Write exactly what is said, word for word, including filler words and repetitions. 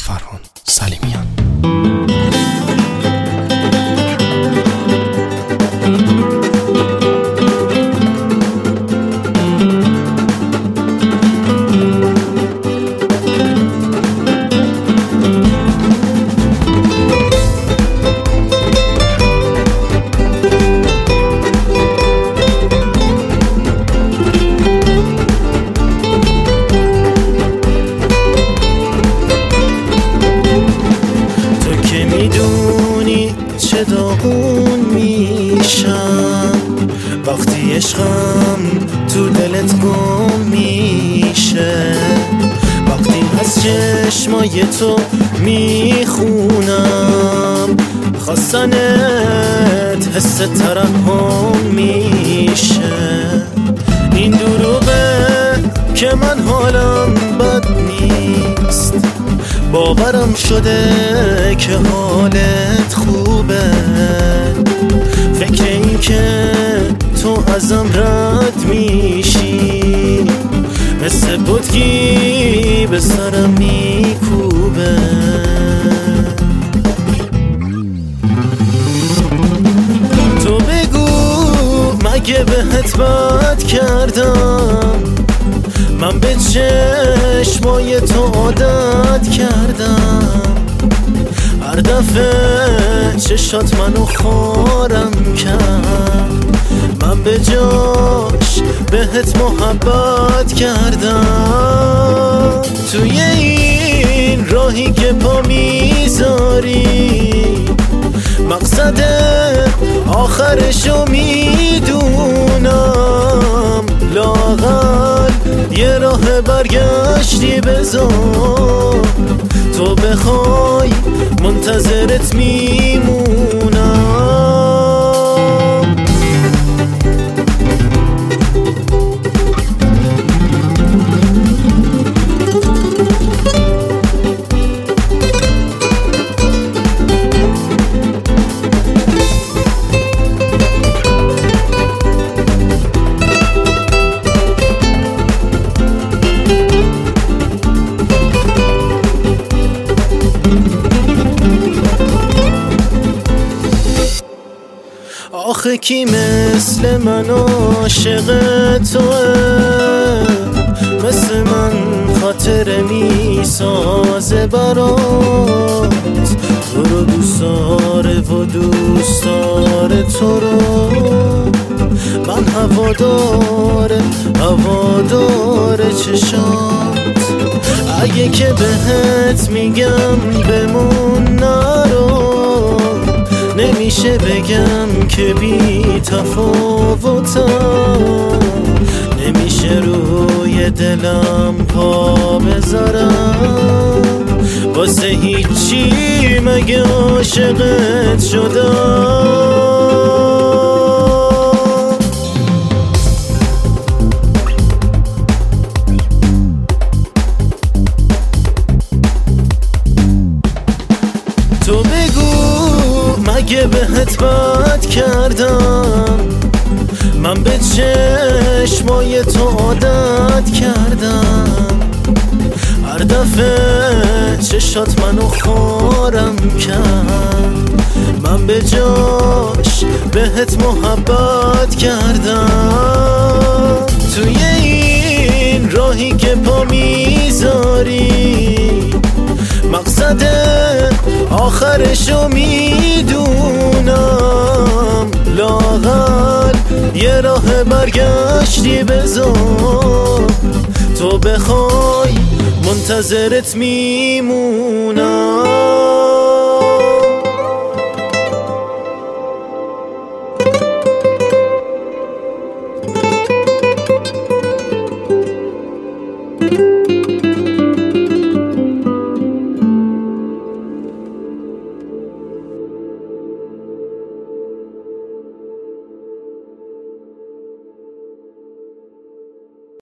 فرهان سلیمیان. چه داغون میشم وقتی عشقم تو دلت گم میشه، وقتی از چشمای تو میخونم خواستنت حس ترحم میشه. این دروغه که من حالم بد نیست، باورم شده که حالت خوبه. فکر این که تو ازم رد میشی مثل بودگی به سرم میکوبه. تو بگو مگه بهت بد کردم؟ من به چشمای تو عادت کردم، هر دفعه چشات منو خارم کرد. من به جاش بهت محبت کردم. توی این راهی که پا میذاری مقصد آخرشو میدونم، لااقل یه راه برگشتی بذار. تو بخوای منتظرت میمونم. آخه کی مثل من عاشق توه، مثل من خاطر میسازه برات. تو رو دوست داره و دوست داره تو رو، من هواداره هواداره چشات. اگه که بهت میگم بمون نرو، نمیشه بگم که بی تفاوتم، نمیشه روی دلم پا بذارم. واسه هیچی مگه عاشقت شدم؟ تو بگو مگه بهت بد کردم؟ من به چشمای تو عادت کردم، هر دفعه چشات منو خارم کرد. من به جاش بهت محبت کردم. توی این راهی که پا میذاری مقصد آخرشو میدونم، لااقل یه راه برگشتی بذار. تو بخوای منتظرت میمونم.